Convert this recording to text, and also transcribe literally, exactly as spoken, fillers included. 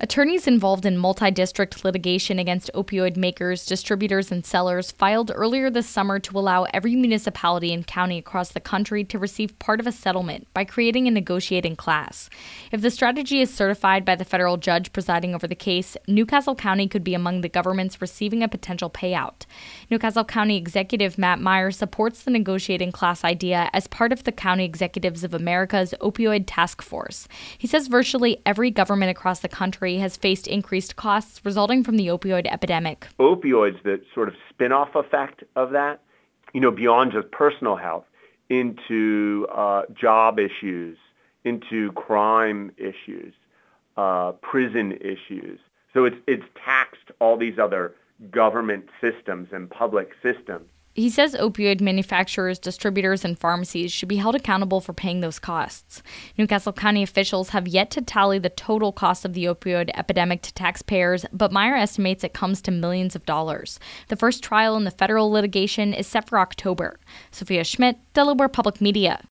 Attorneys involved in multi-district litigation against opioid makers, distributors, and sellers filed earlier this summer to allow every municipality and county across the country to receive part of a settlement by creating a negotiating class. If the strategy is certified by the federal judge presiding over the case, Newcastle County could be among the governments receiving a potential payout. Newcastle County Executive Matt Meyer supports the negotiating class idea as part of the County Executives of America's Opioid Task Force. He says virtually every government across the country has faced increased costs resulting from the opioid epidemic. Opioids, the sort of spin-off effect of that, you know, beyond just personal health, into uh, job issues, into crime issues, uh, prison issues. So it's it's taxed all these other government systems and public systems. He says opioid manufacturers, distributors, and pharmacies should be held accountable for paying those costs. Newcastle County officials have yet to tally the total cost of the opioid epidemic to taxpayers, but Meyer estimates it comes to millions of dollars. The first trial in the federal litigation is set for October. Sophia Schmidt, Delaware Public Media.